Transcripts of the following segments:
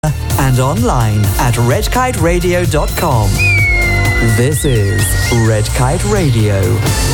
and online at redkiteradio.com. This is Red Kite Radio.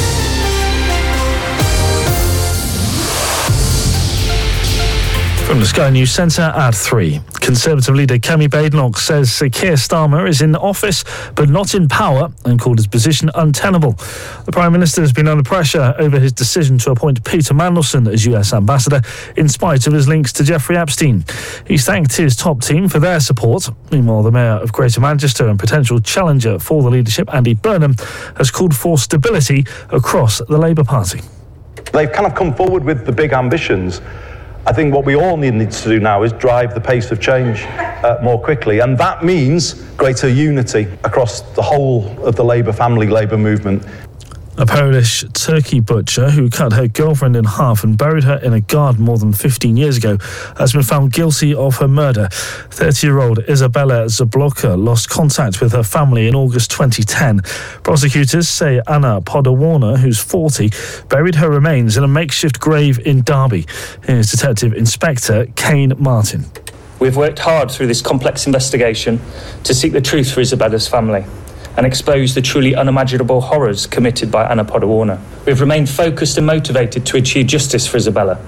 From the Sky News Centre at 3. Conservative leader Kemi Badenoch says Sir Keir Starmer is in office but not in power and called his position untenable. The Prime Minister has been under pressure over his decision to appoint Peter Mandelson as US Ambassador in spite of his links to Jeffrey Epstein. He's thanked his top team for their support. Meanwhile, the Mayor of Greater Manchester and potential challenger for the leadership, Andy Burnham, has called for stability across the Labour Party. They've kind of come forward with the big ambitions. I think what we all need to do now is drive the pace of change more quickly, and that means greater unity across the whole of the Labour family, Labour movement. A Polish turkey butcher who cut her girlfriend in half and buried her in a garden more than 15 years ago has been found guilty of her murder. 30-year-old Izabela Zabloka lost contact with her family in August 2010. Prosecutors say Anna Podawarna, who's 40, buried her remains in a makeshift grave in Derby. Here's Detective Inspector Kane Martin. We've worked hard through this complex investigation to seek the truth for Izabela's family and expose the truly unimaginable horrors committed by Anna Podawarna. We've remained focused and motivated to achieve justice for Izabela.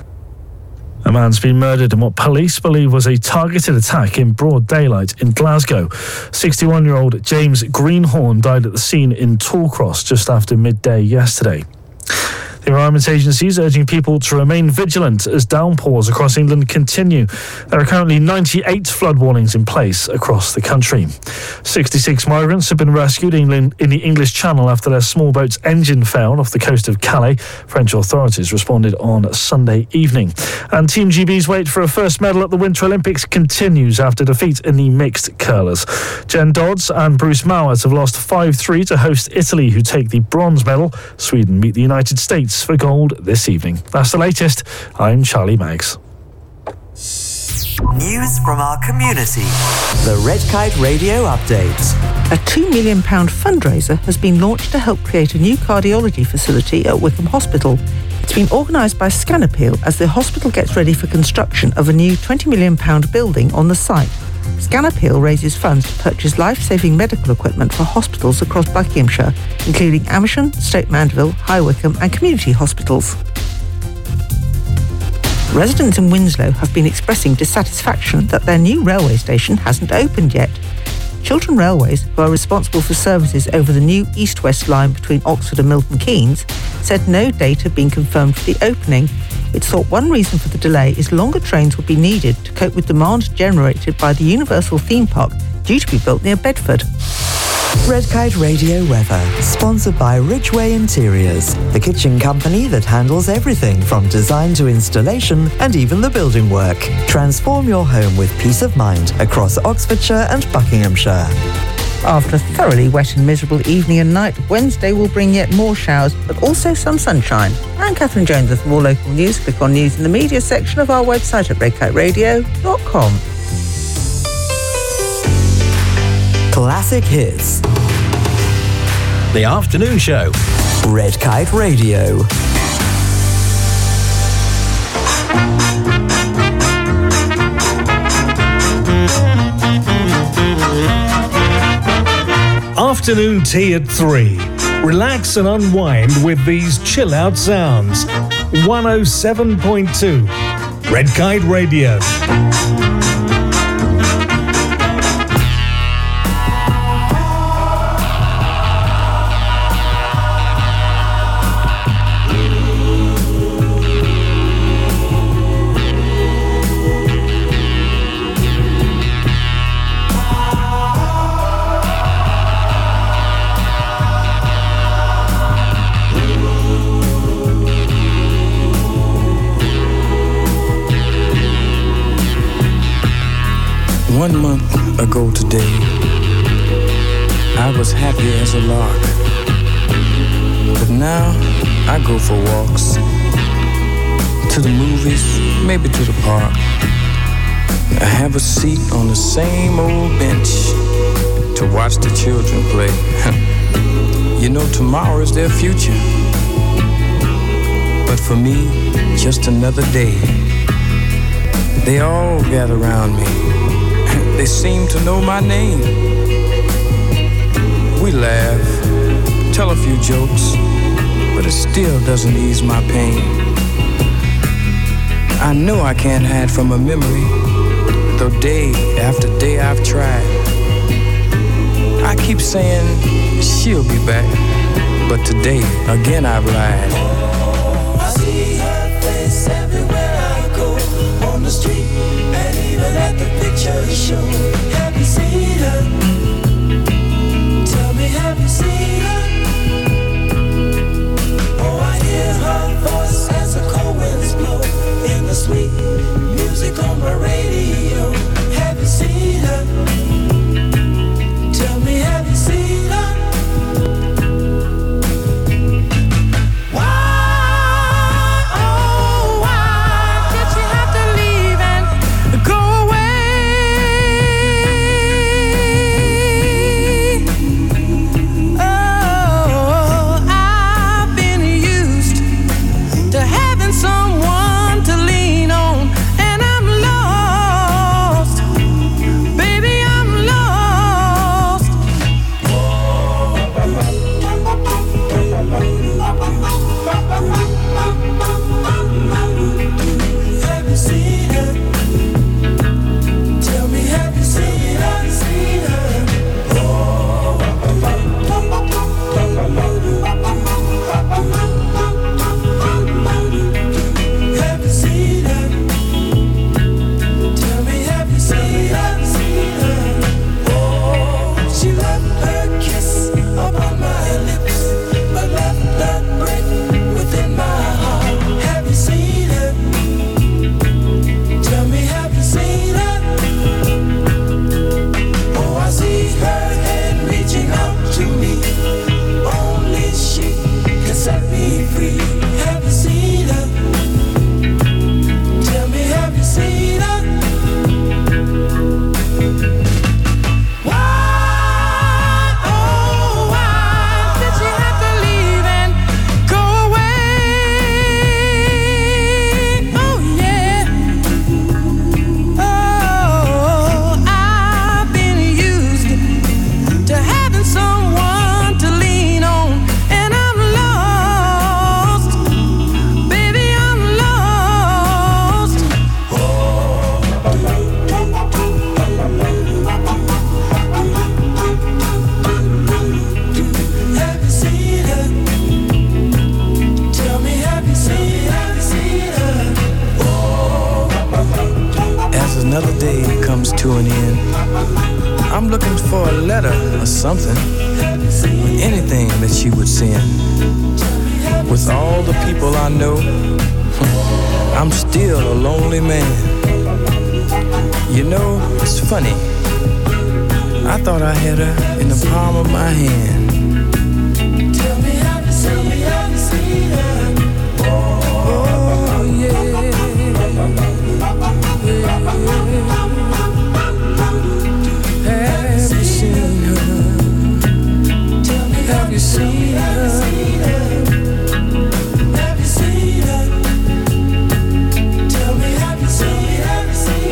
A man's been murdered in what police believe was a targeted attack in broad daylight in Glasgow. 61-year-old James Greenhorn died at the scene in Tollcross just after midday yesterday. The Environment Agency is urging people to remain vigilant as downpours across England continue. There are currently 98 flood warnings in place across the country. 66 migrants have been rescued in the English Channel after their small boat's engine failed off the coast of Calais. French authorities responded on Sunday evening. And Team GB's wait for a first medal at the Winter Olympics continues after defeat in the mixed curlers. Jen Dodds and Bruce Mowat have lost 5-3 to host Italy, who take the bronze medal. Sweden meet the United States for gold this evening. That's the latest. I'm Charlie Maggs. News from our community. The Red Kite Radio Update. A £2 million fundraiser has been launched to help create a new cardiology facility at Wickham Hospital. It's been organised by ScanAppeal as the hospital gets ready for construction of a new £20 million building on the site. ScanAppeal raises funds to purchase life-saving medical equipment for hospitals across Buckinghamshire, including Amersham, Stoke Mandeville, High Wycombe and community hospitals. Residents in Winslow have been expressing dissatisfaction that their new railway station hasn't opened yet. Chiltern Railways, who are responsible for services over the new east-west line between Oxford and Milton Keynes, said no date had been confirmed for the opening. It's thought one reason for the delay is longer trains would be needed to cope with demand generated by the Universal theme park due to be built near Bedford. Red Kite Radio weather, sponsored by Ridgeway Interiors, the kitchen company that handles everything from design to installation and even the building work. Transform your home with peace of mind across Oxfordshire and Buckinghamshire. After a thoroughly wet and miserable evening and night, Wednesday will bring yet more showers, but also some sunshine. I'm Catherine Jones with more local news. Click on News in the Media section of our website at redkiteradio.com. Classic hits. The Afternoon Show. Red Kite Radio. Afternoon tea at 3. Relax and unwind with these chill-out sounds. 107.2. Red Kite Radio. One month ago today, I was happy as a lark. But now I go for walks, to the movies, maybe to the park. I have a seat on the same old bench to watch the children play. You know, tomorrow is their future, but for me, just another day. They all gather around me, they seem to know my name. We laugh, tell a few jokes, but it still doesn't ease my pain. I know I can't hide from a memory, though day after day I've tried. I keep saying she'll be back, but today again I've lied. I see her face everywhere I go, on the street and even at the picture show. Have you seen her? Tell me, have you seen her? Oh, I hear her voice as the cold winds blow in the sweet music on my radio. Have you seen her? Tell me, have you seen her? Something, anything that she would send. With all the people I know, I'm still a lonely man. You know, it's funny, I thought I had her in the palm of my hand. Tell me, have you seen her? Oh, yeah. Have you seen her? Have you seen her? Have you seen her? Tell me, have you seen her?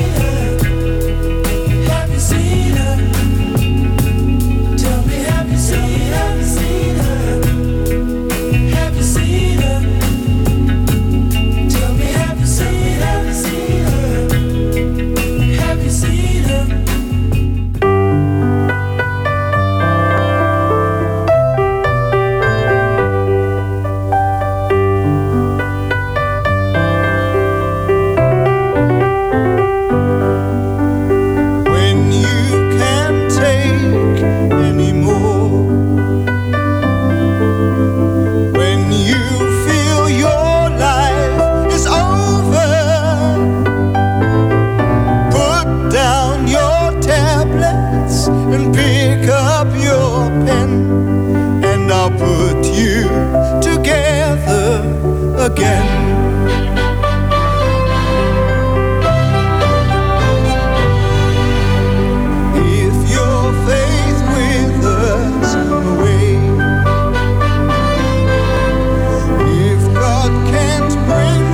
Have you seen her? Tell me, have you seen her? Have you seen her? Tell me, have you seen her? Have you seen her?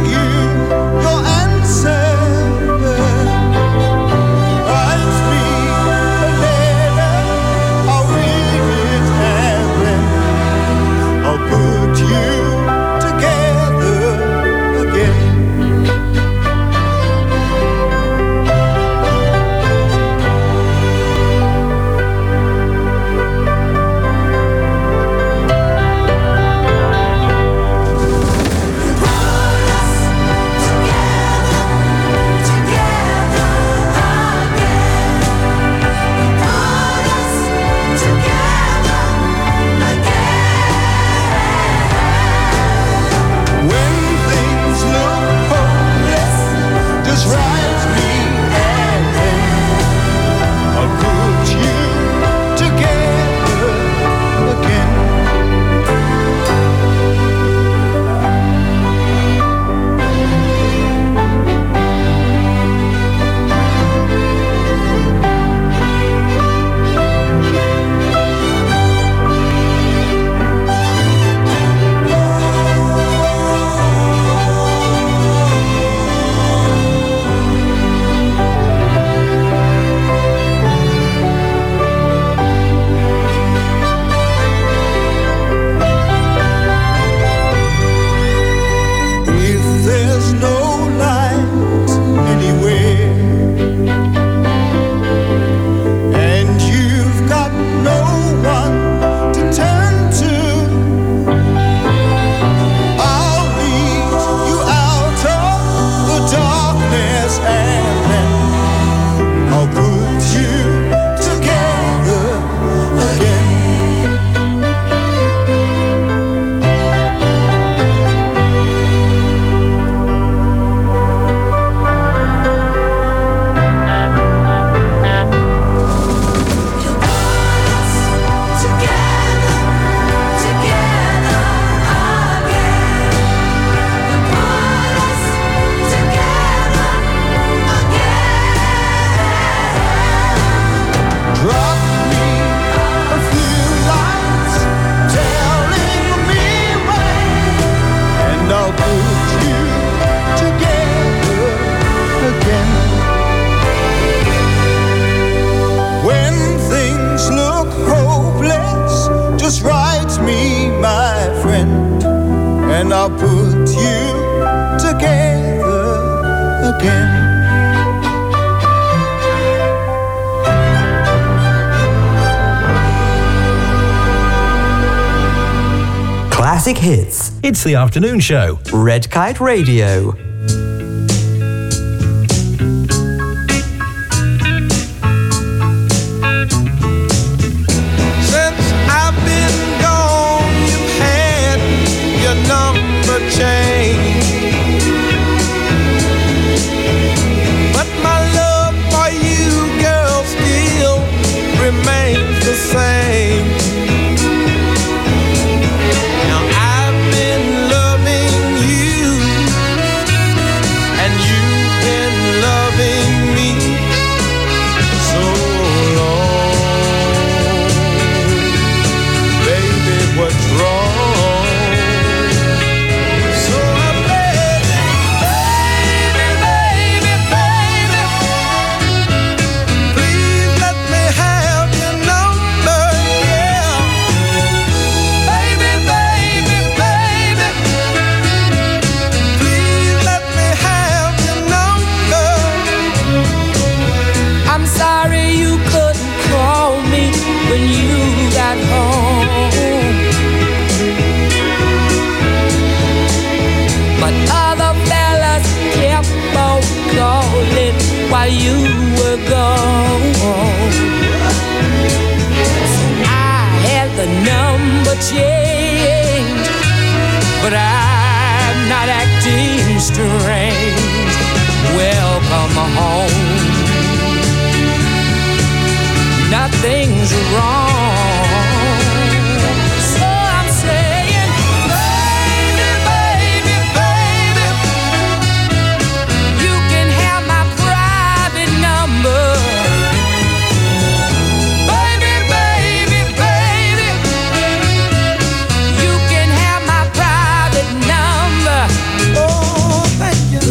I'll and I'll put you together again. Classic hits. It's the afternoon show. Red Kite Radio. Since I've been gone, you've had your number changed, but my love for you, girl, still remains the same. While you were gone, I had the number changed, but I'm not acting strange. Welcome home. Nothing's wrong. So I'm saying, baby, baby, baby, you can have my private number. Baby, baby, baby, you can have my private number. Oh, thank you.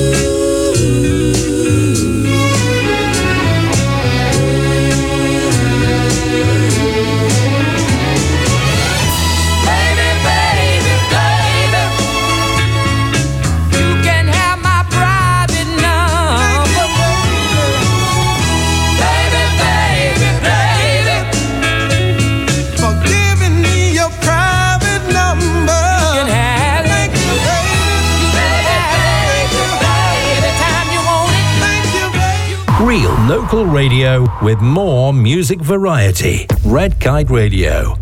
Real local radio with more music variety. Red Kite Radio.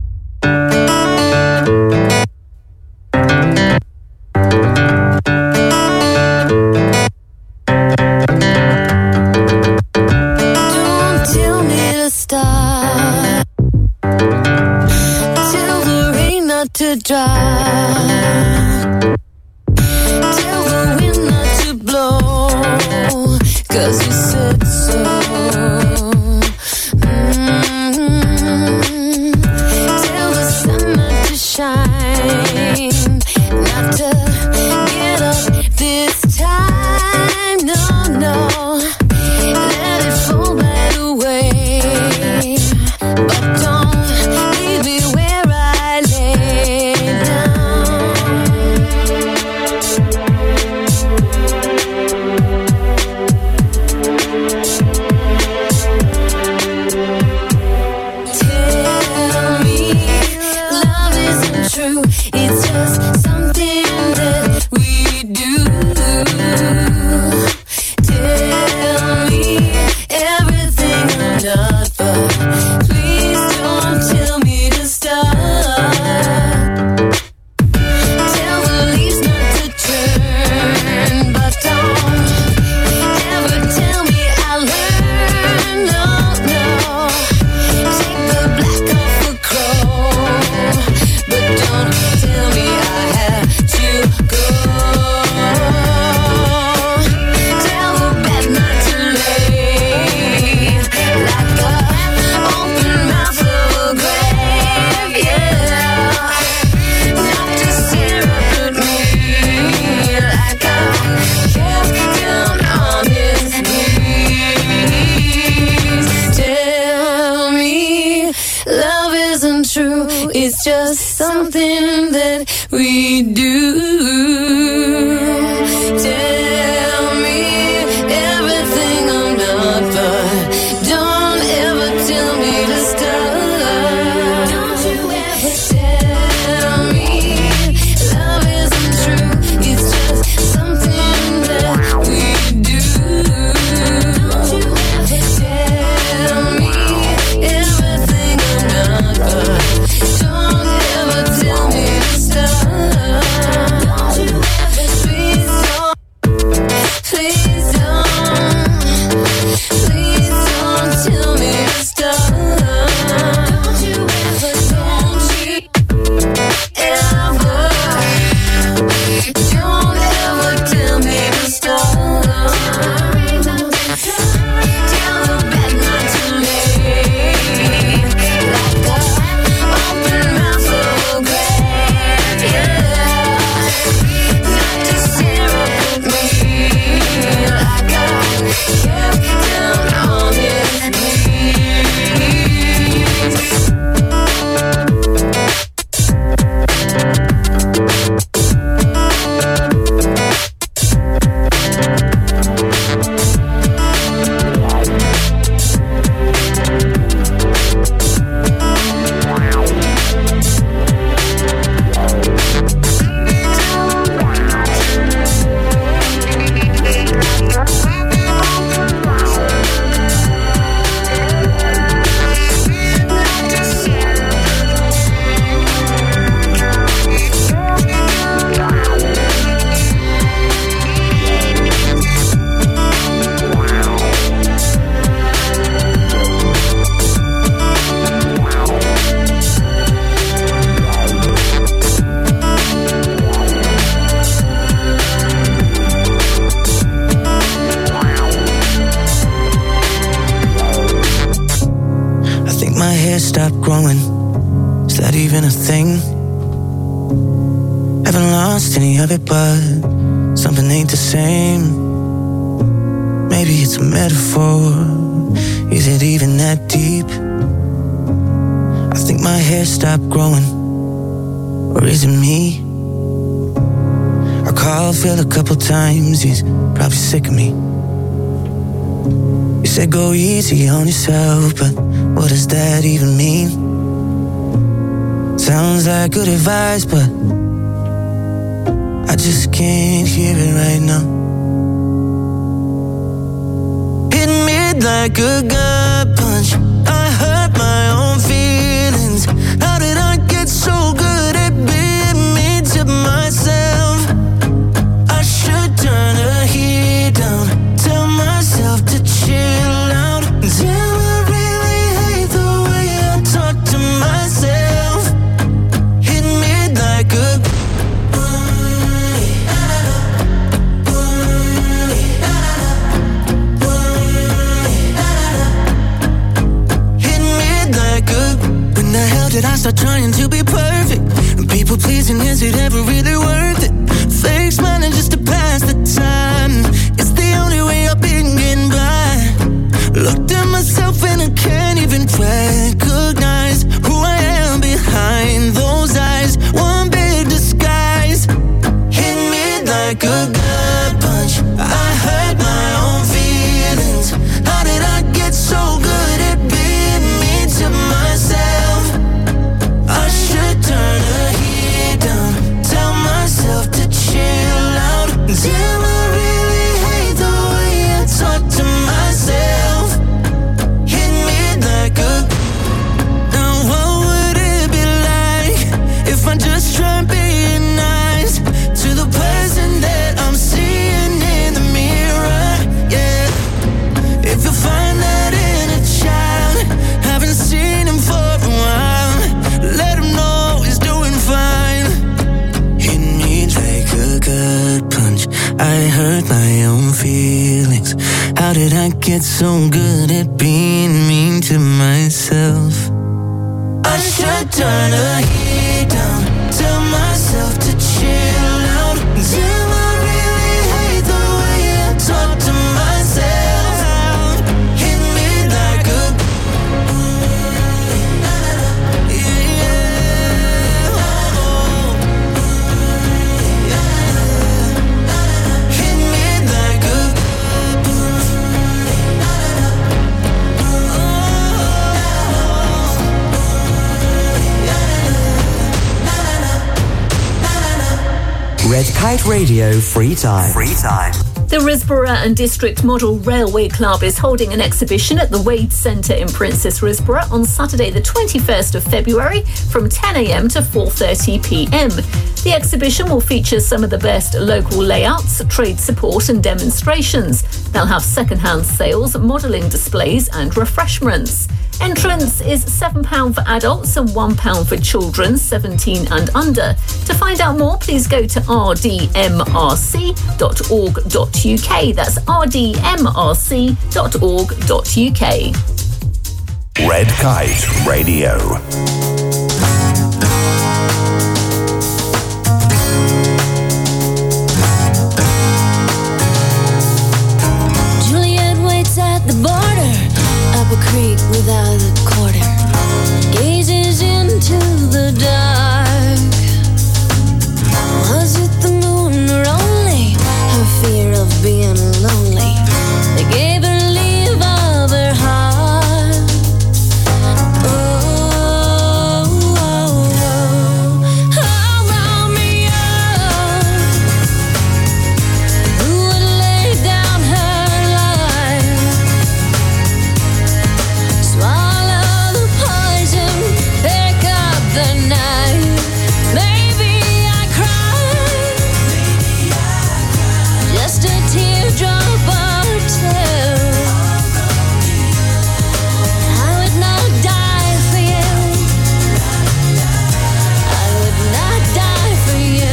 Don't tell me to stop. Tell the rain not to dry. Tell the wind not to blow. 'Cause you said so. Tell the sun not to shine, not to get up this time. No, no, let it fall right away. But don't leave me where I lay down. It's just something that we do. Tell me everything I'm not, but don't ever tell me to stop. Don't you ever tell me love isn't true. It's just something that we do. Don't you ever tell me everything I'm not, but don't ever tell me to stop. Don't you ever, please don't, please don't tell me to stop. Don't you ever, don't you ever, don't ever tell me to stop. Tell the bad not to me, like a open mouth of a grave, yeah. Not to stare up at me, like I kept down on his knees. I think my hair stopped growing. Is that even a thing? Haven't lost any of it, but something ain't the same. Maybe it's a metaphor. Is it even that deep? I think my hair stopped growing. Or is it me? I called Phil a couple times. He's probably sick of me. You said go easy on yourself, but what does that even mean? Sounds like good advice, but I just can't hear it right now. Hit me like a gut punch. I hurt my own feelings. How did I get so good at being mean to myself? I should turn the heat down. Tell myself to chill out. Damn, I really hate the way I talk to myself. Hit me like a hit me like a. When the hell did I start trying to be perfect? And people pleasing, is it ever really worth it? Fake smiling just to pass the time. It's the only way I've been getting by. Looked at myself and I can't even recognize who I am behind those eyes. One big disguise. Hit me like a gut punch. I hurt my own feelings. How did I get so good at being mean to myself? I should turn the heat down. Tell myself to chill out. Damn, I really hate the way I talk to myself. Hit me like a. Now what would it be like if I just try being nice to the person that I'm seeing in the mirror? Yeah. If you find that in a child, haven't seen him for a while, let him know he's doing fine. Hit me like a gut punch. I hurt my own feelings. How did I get so good at being mean to myself? I should turn the heat down. Tell myself to chill out. Damn, I really hate the way I talk to myself. Hit me like a. Yeah, yeah. Red Kite Radio Free Time. Free Time. The Risborough and District Model Railway Club is holding an exhibition at the Wade Centre in Princess Risborough on Saturday the 21st of February from 10 a.m. to 4:30 p.m. The exhibition will feature some of the best local layouts, trade support and demonstrations. They'll have second-hand sales, modelling displays and refreshments. Entrance is £7 for adults and £1 for children 17 and under. To find out more, please go to rdmrc.org.uk. That's rdmrc.org.uk. Red Kite Radio. Juliet waits at the border, up a creek without a quarter, gazes into the dark. Was it the moon or only her fear of being lonely that gave her leave of her heart? Oh, Romeo, who would lay down her life, swallow the poison, pick up the knife. Maybe I cried, just a teardrop or two. I would not die for you. I would not die for you.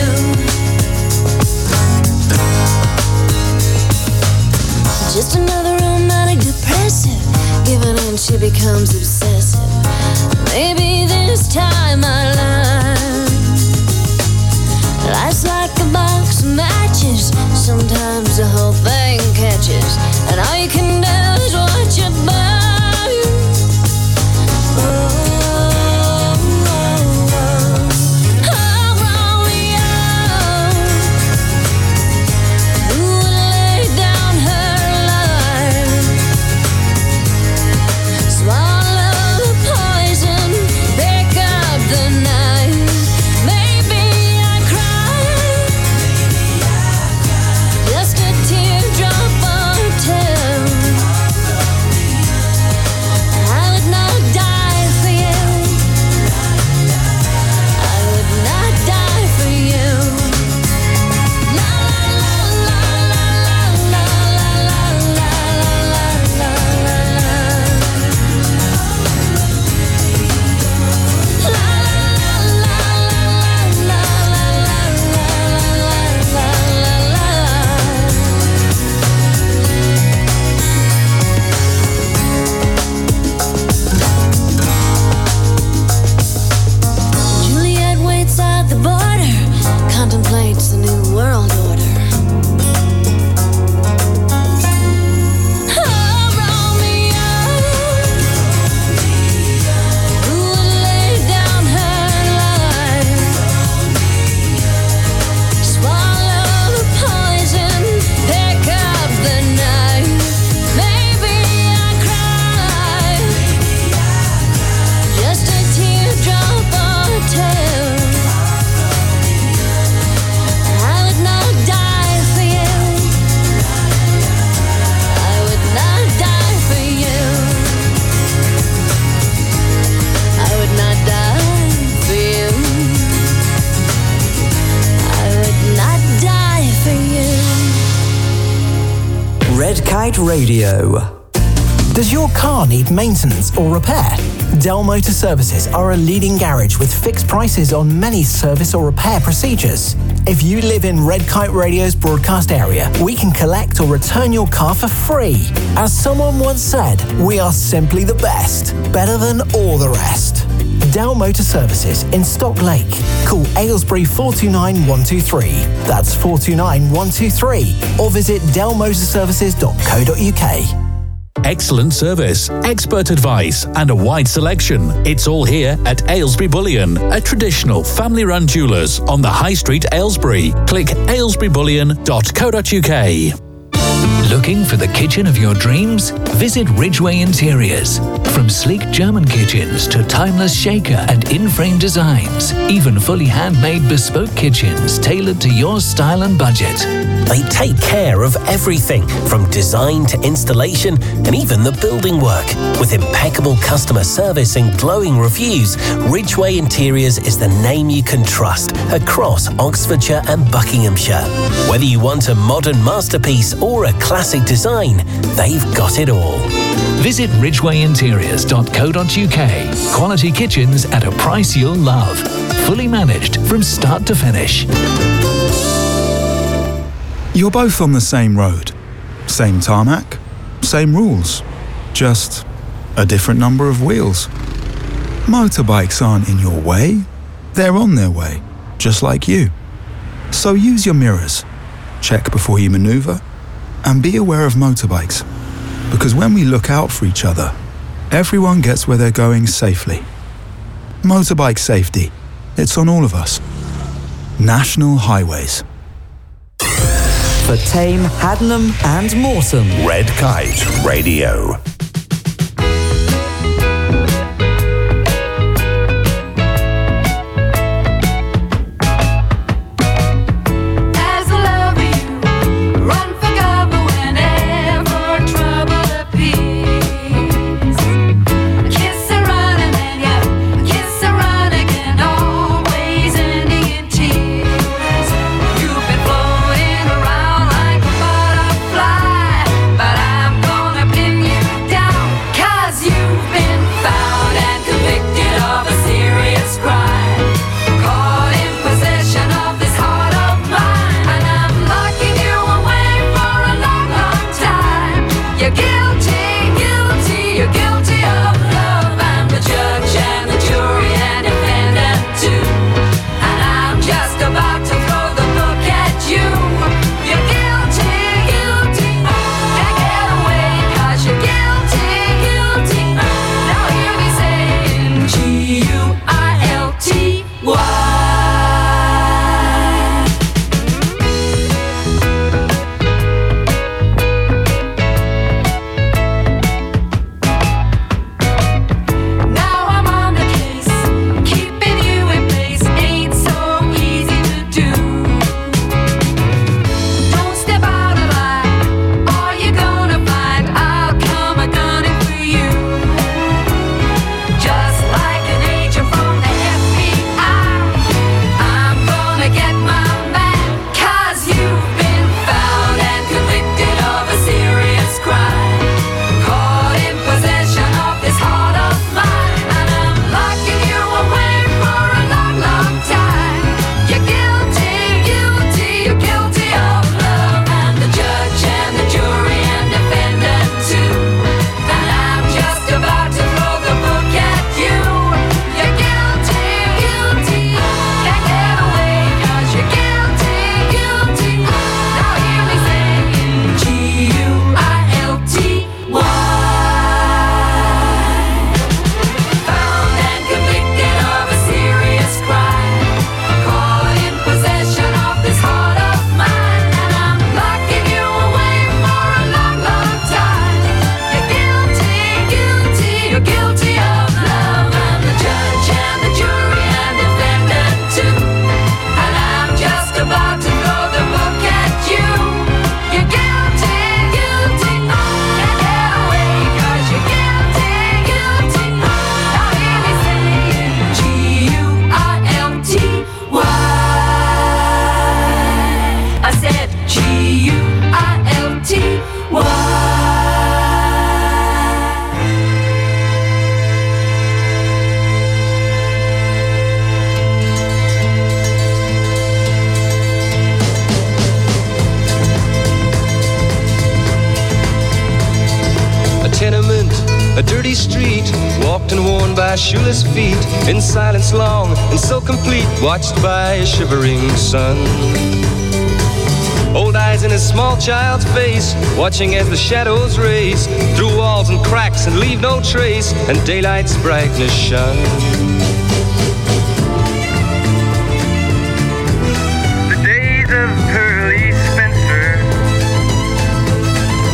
Just another romantic depressive, giving in she becomes obsessive. Maybe this time I learn. Life's like a box of matches. Sometimes the whole thing catches, and all you can do is watch it burn. Oh, Romeo, who would lay down her life, swallow the poison, pick up the knife. Maybe I cried, just a teardrop or two. I would not die for you. I would not die for you. La la la la la la la la Juliet waits at the border, contemplates the new world order. Oh, Romeo, who would lay down her life, swallow the poison, pick up the knife. Maybe I cried, just a teardrop or two. I would not die for you. I would not die for you. I would not die for you. I would not die for you. Red Kite Radio. Does your car need maintenance or repair? Dell Motor Services are a leading garage with fixed prices on many service or repair procedures. If you live in Red Kite Radio's broadcast area, we can collect or return your car for free. As someone once said, we are simply the best, better than all the rest. Dell Motor Services in Stock Lake. Call Aylesbury 429 123. That's 429 123. Or visit dellmotorservices.co.uk. Excellent service, expert advice, and a wide selection. It's all here at Aylesbury Bullion, a traditional family-run jewellers on the High Street, Aylesbury. Click aylesburybullion.co.uk. Looking for the kitchen of your dreams? Visit Ridgeway Interiors. From sleek German kitchens to timeless shaker and in-frame designs, even fully handmade bespoke kitchens tailored to your style and budget. They take care of everything from design to installation and even the building work. With impeccable customer service and glowing reviews, Ridgeway Interiors is the name you can trust across Oxfordshire and Buckinghamshire. Whether you want a modern masterpiece or a classic design, they've got it all. Visit ridgwayinteriors.co.uk. Quality kitchens at a price you'll love. Fully managed from start to finish. You're both on the same road. Same tarmac, same rules. Just a different number of wheels. Motorbikes aren't in your way. They're on their way, just like you. So use your mirrors. Check before you maneuver. And be aware of motorbikes. Because when we look out for each other, everyone gets where they're going safely. Motorbike safety. It's on all of us. National Highways. For Tame, Haddenham and Morecambe. Red Kite Radio. A dirty street, walked and worn by shoeless feet, in silence long and so complete, watched by a shivering sun. Old eyes in a small child's face, watching as the shadows race through walls and cracks and leave no trace, and daylight's brightness shone. The days of Pearly Spencer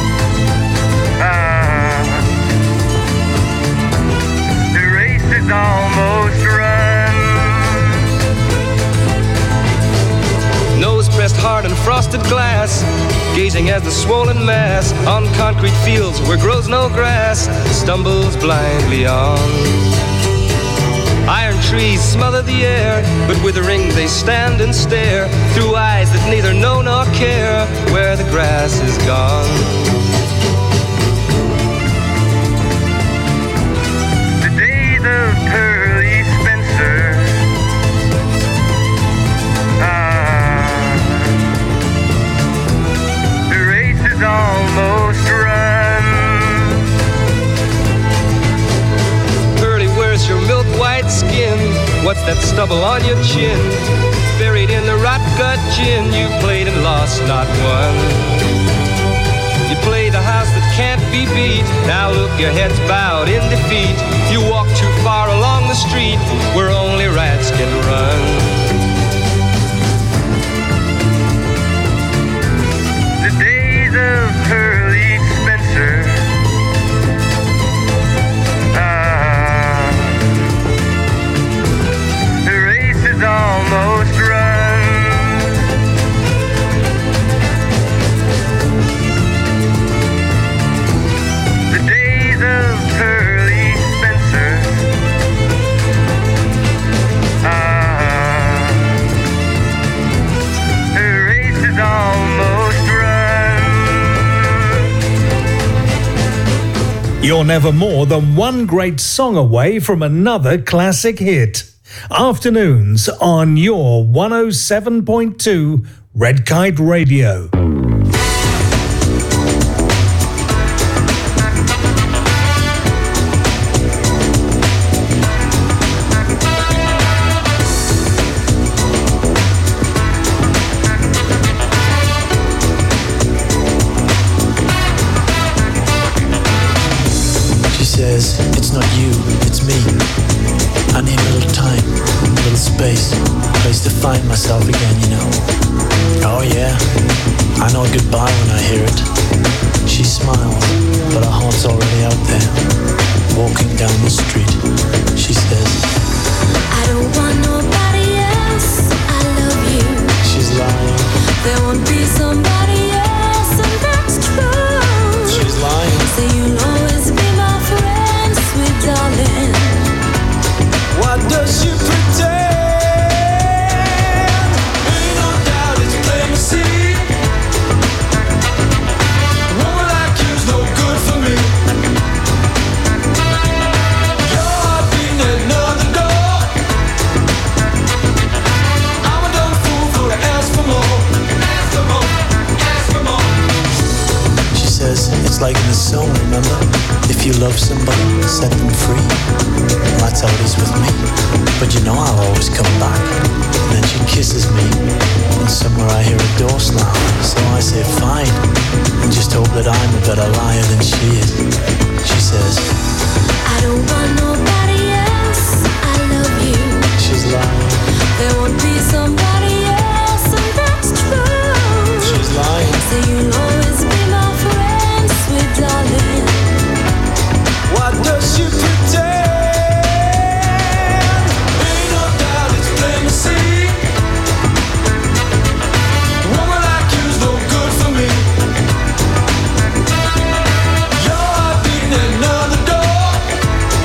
frosted glass, gazing as the swollen mass on concrete fields where grows no grass stumbles blindly on. Iron trees smother the air, but withering they stand and stare through eyes that neither know nor care where the grass is gone. The days of Pearly Spencer, the race is almost run. Pearly, where's your milk white skin? What's that stubble on your chin? Buried in the rot gut gin, you played and lost, not won. You play the house that can't be beat. Now look, your head's bowed in defeat. You walk too far along the street where only rats can run. The days of Pearly Spencer, the race is almost run. The days of Pearly Spencer, the race is almost run. You're never more than one great song away from another classic hit. Afternoons on your 107.2 Red Kite Radio. She says, it's not you, it's me. I need a little time, a little space, place to find myself again, you know. Oh yeah, I know goodbye when I hear it. She smiles, but her heart's already out there, walking down the street. She says, I don't want nobody else, I love you. She's lying. There won't be somebody else, and that's true. She's lying. Say you'll always be my friend, sweet darling. What does she pretend? Ain't no doubt it's plain to see. A woman like you's no good for me. Your heart beating at another door. I'm a dumb fool for to ask for more. Ask for more, ask for more. She says it's like in the song, remember? If you love somebody, set them free. That's how it is with me. But you know I'll always come back. And then she kisses me, and somewhere I hear a door slam. So I say fine, and just hope that I'm a better liar than she is. She says, I don't want nobody else, I love you. She's lying. There won't be somebody else, and that's true. She's lying. Say you'll always be my friend, sweet darling. What does she pretend? Ain't no doubt it's plain to see. A woman like you's no good for me. Your heart beating at another door.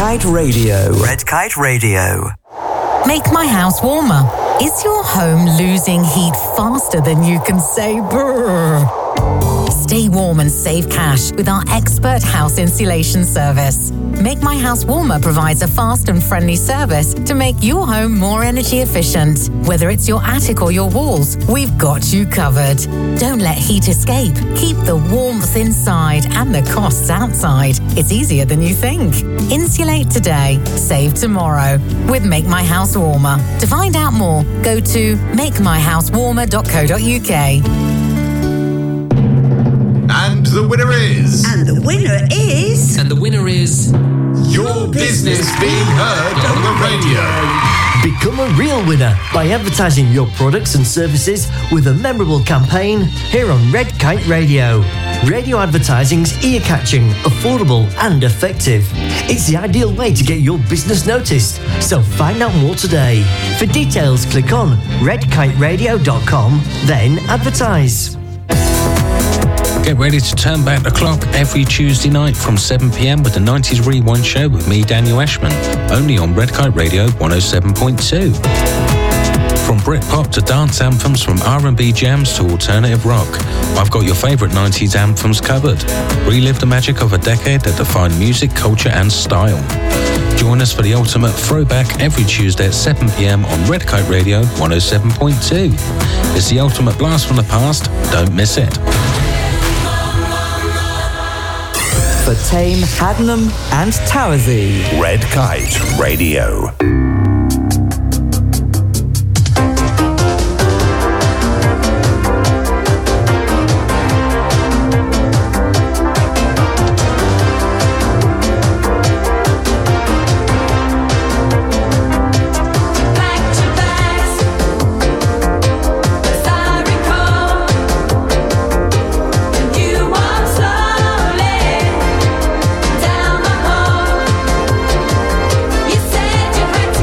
Kite Radio. Red Kite Radio. Make my house warmer. Is your home losing heat faster than you can say brrr? Stay warm and save cash with our expert house insulation service. Make My House Warmer provides a fast and friendly service to make your home more energy efficient. Whether it's your attic or your walls, we've got you covered. Don't let heat escape. Keep the warmth inside and the costs outside. It's easier than you think. Insulate today, save tomorrow with Make My House Warmer. To find out more, go to makemyhousewarmer.co.uk. And the winner is... And the winner is... And the winner is... Your business being heard on the radio. Become a real winner by advertising your products and services with a memorable campaign here on Red Kite Radio. Radio advertising's ear-catching, affordable and effective. It's the ideal way to get your business noticed, so find out more today. For details, click on redkiteradio.com, then advertise. Get ready to turn back the clock every Tuesday night from 7 p.m. with the 90s Rewind Show with me, Daniel Ashman, only on Red Kite Radio 107.2. From Britpop to dance anthems, from R&B jams to alternative rock, I've got your favourite 90s anthems covered. Relive the magic of a decade that defined music, culture and style. Join us for the ultimate throwback every Tuesday at 7 p.m. on Red Kite Radio 107.2. It's the ultimate blast from the past. Don't miss it. For Tame, Haddenham and Towersey. Red Kite Radio. You said you had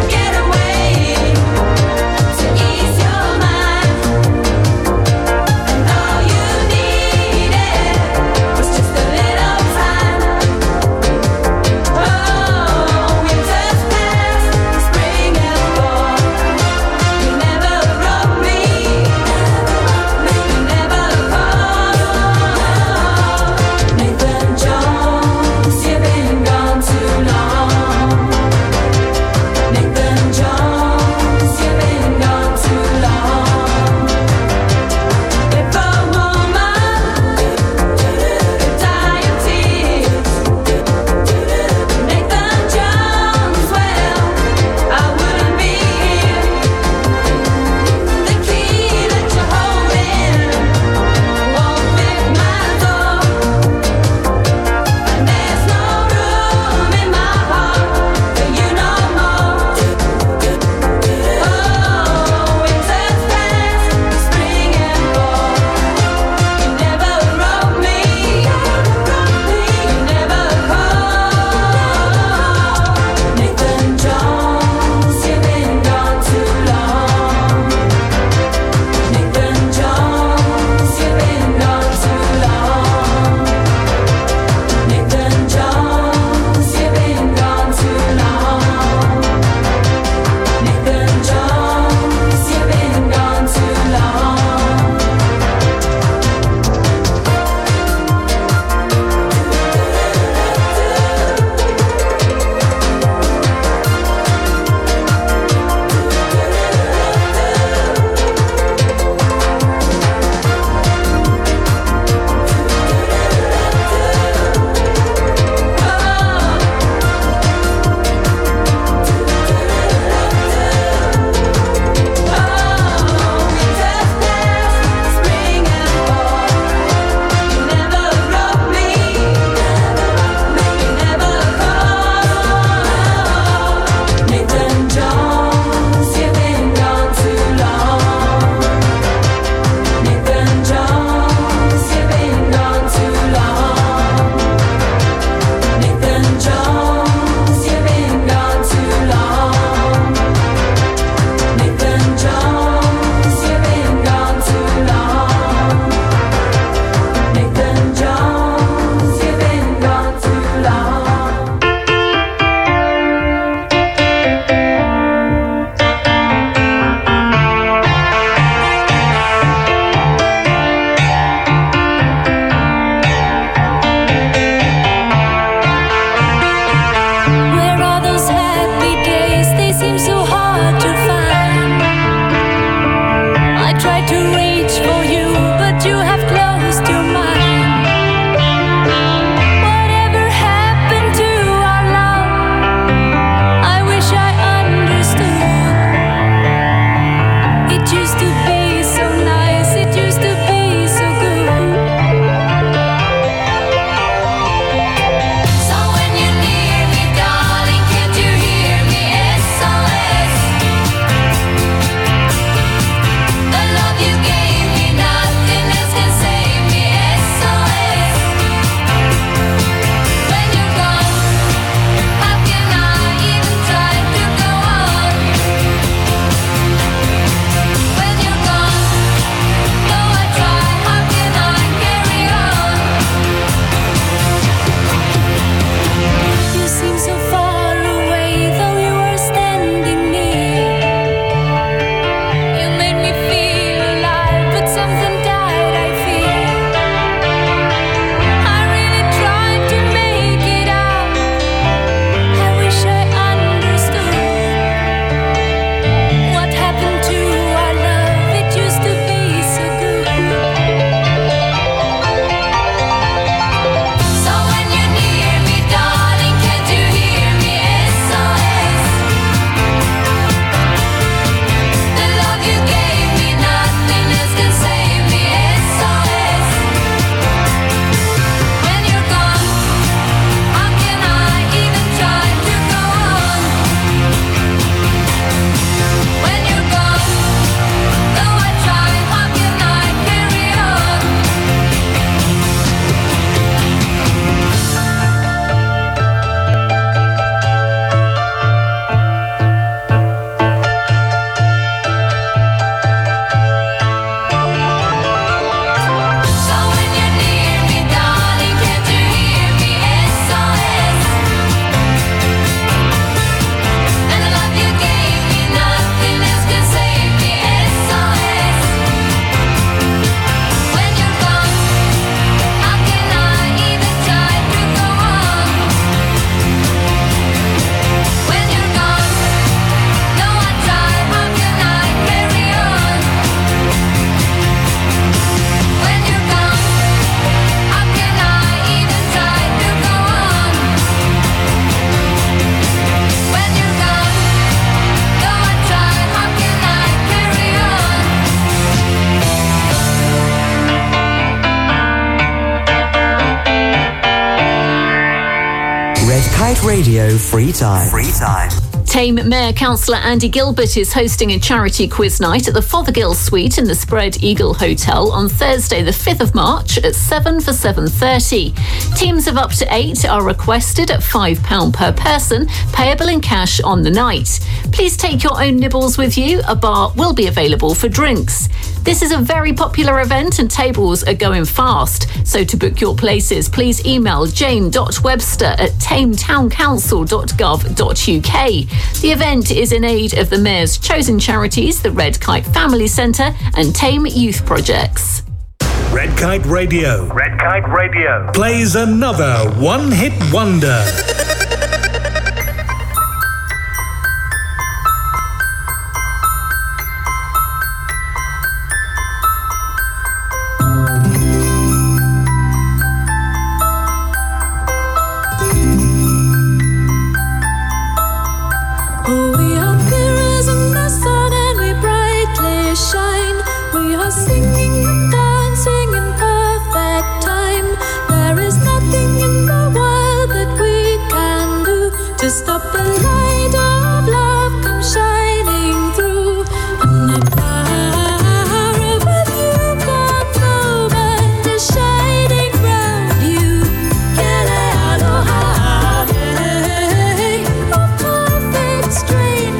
Radio Free Time. Tame Mayor Councillor Andy Gilbert is hosting a charity quiz night at the Fothergill Suite in the Spread Eagle Hotel on Thursday the 5th of March at 7 for 7:30. Teams of up to 8 are requested at £5 per person, payable in cash on the night. Please take your own nibbles with you. A bar will be available for drinks. This is a very popular event and tables are going fast. So to book your places, please email jane.webster@tametowncouncil.gov.uk. The event is in aid of the Mayor's chosen charities, the Red Kite Family Centre and Tame Youth Projects. Red Kite Radio plays another one-hit wonder. Stop the light of love come shining through, and the power of a newborn moment is shining round you. Get aloha, hey, a perfect stranger.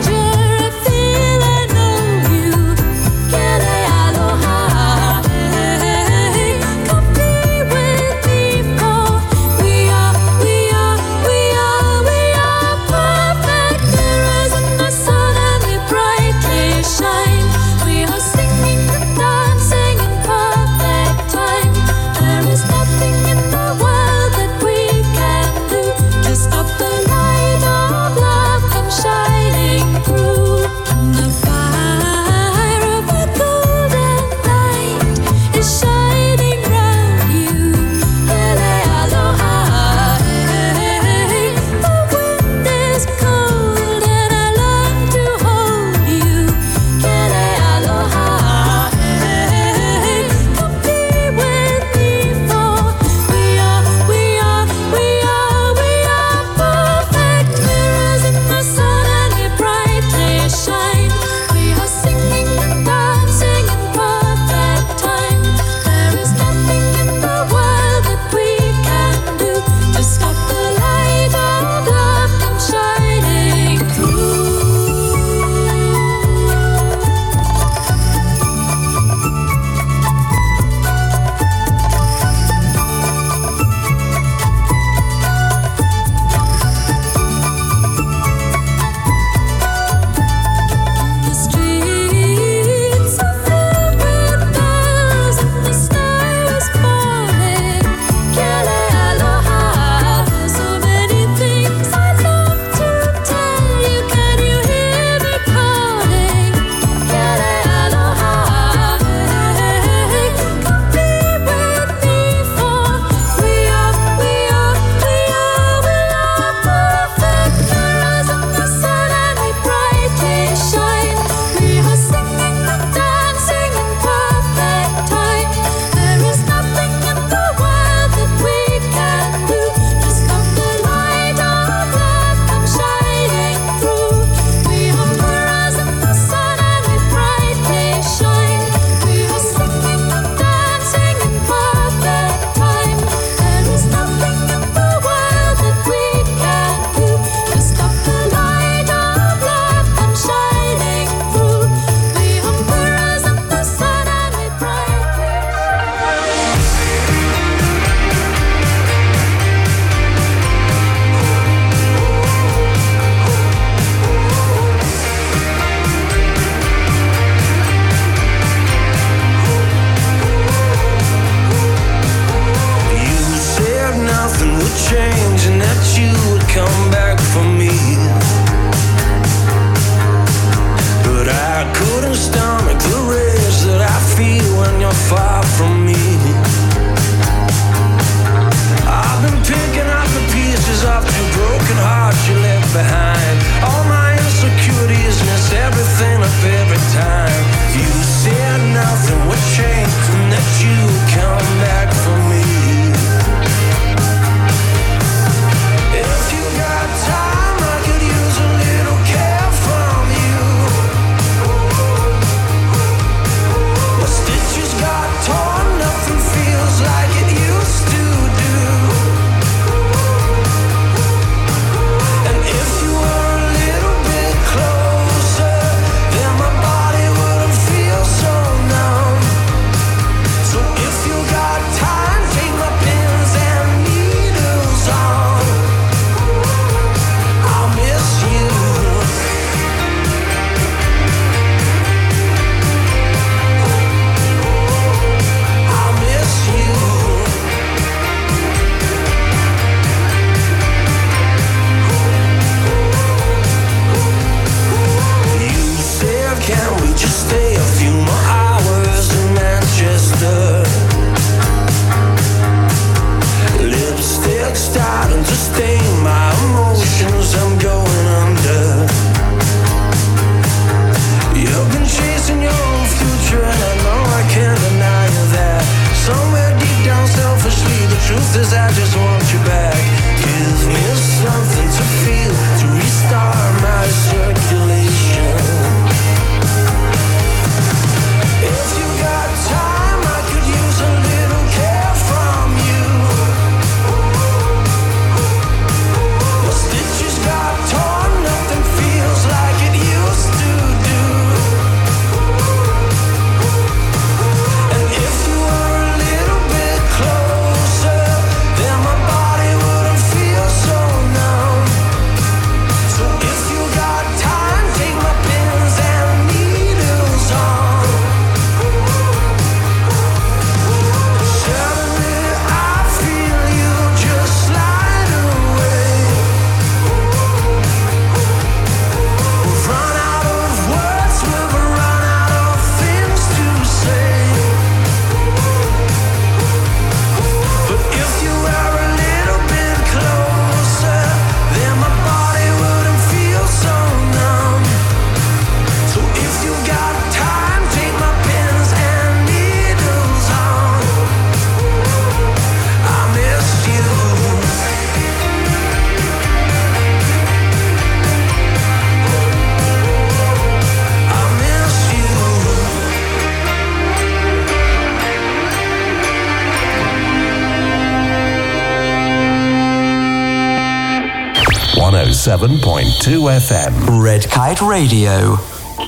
107.2 FM. Red Kite Radio.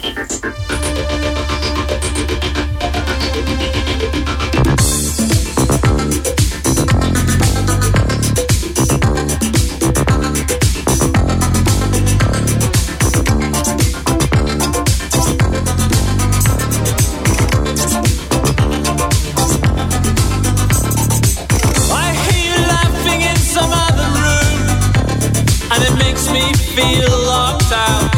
Feel locked out.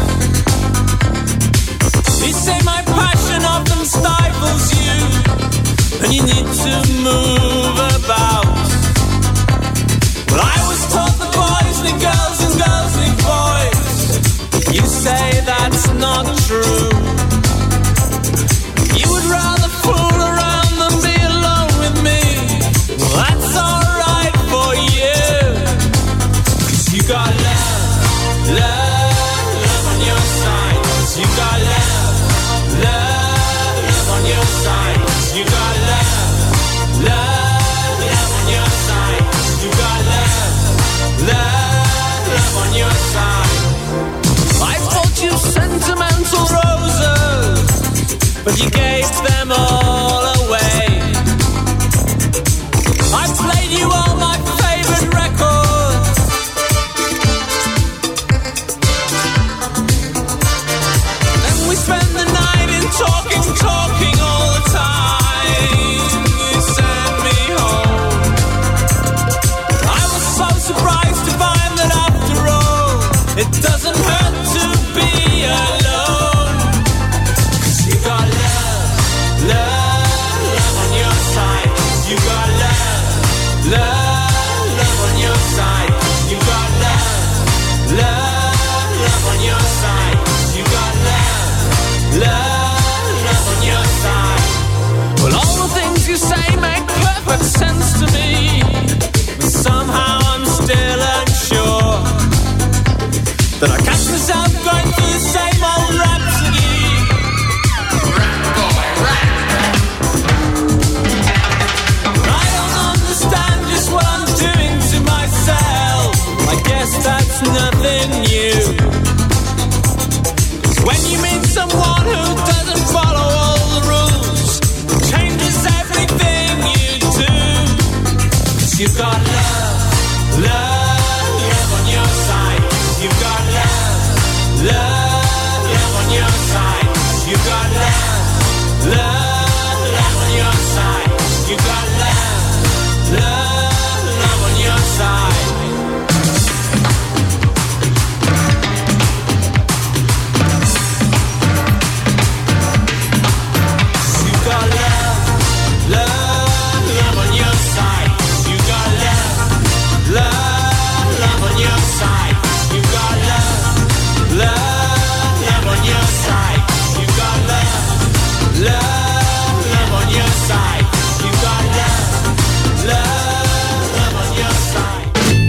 You say my passion often stifles you, and you need to move about. Well, I was taught the boys need girls and girls need boys. You say that's not true. You would rather fool around than be alone with me. Well, that's alright for you, 'cause you got love. Love on your side, 'cause you got love on your side, 'cause you got love on your side, 'cause you got love on your side. I bought you sentimental roses, but you gave them all away. I played you all my favorite records. We spend the night in talking all the time. You sent me home. I was so surprised to find that after all, it doesn't hurt to be alone. 'Cause you got love on your side. 'Cause you got love on your side. 'Cause you got love on your side. 'Cause you got love on your side. Well, all the things you say make perfect sense to me, but somehow I'm still unsure that I catch myself going through the same old rhapsody. Rap boy, rap. I don't understand just what I'm doing to myself. I guess that's nothing new. When you meet someone who doesn't follow all the rules, it changes everything you do. 'Cause you've got love on your side. 'Cause you've got love on your side. 'Cause you've got love on your side. 'Cause you've got love on your side. Love on your side. You got love on your side. You got love on your side. You got love on your side. You got love on your side.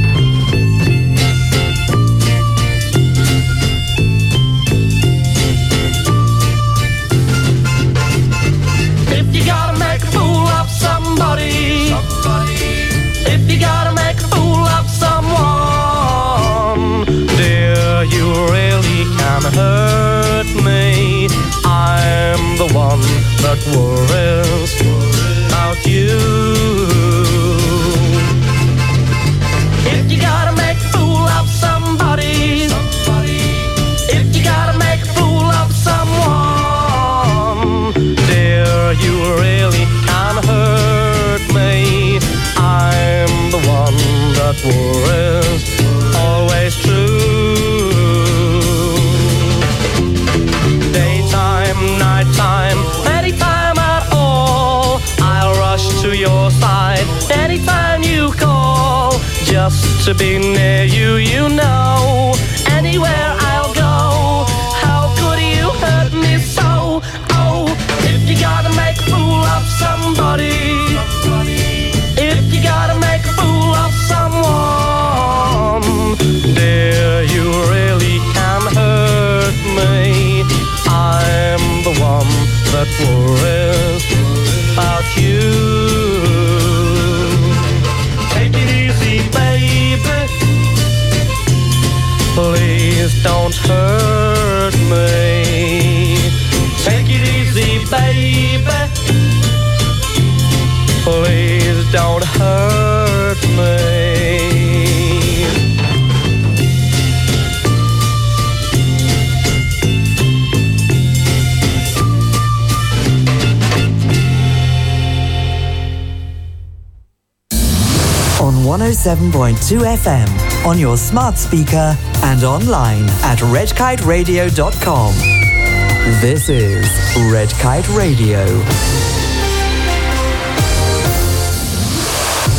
If you gotta make a fool of somebody, if you gotta make a fool of someone, dear, you really can hurt me. I'm the one that worries about you. If you gotta make a fool of somebody, if you gotta make a fool of someone, dear, you really can hurt me. I'm the one that worries, always true. Daytime, nighttime, anytime at all, I'll rush to your side anytime you call. Just to be near you, you know, anywhere I'll go. How could you hurt me so? Oh, if you gotta make a fool of somebody, if you gotta make a fool of someone, dear, you really can hurt me. I'm the one that worries about you. Take it easy, baby. 107.2 FM on your smart speaker and online at redkiteradio.com. This is Red Kite Radio.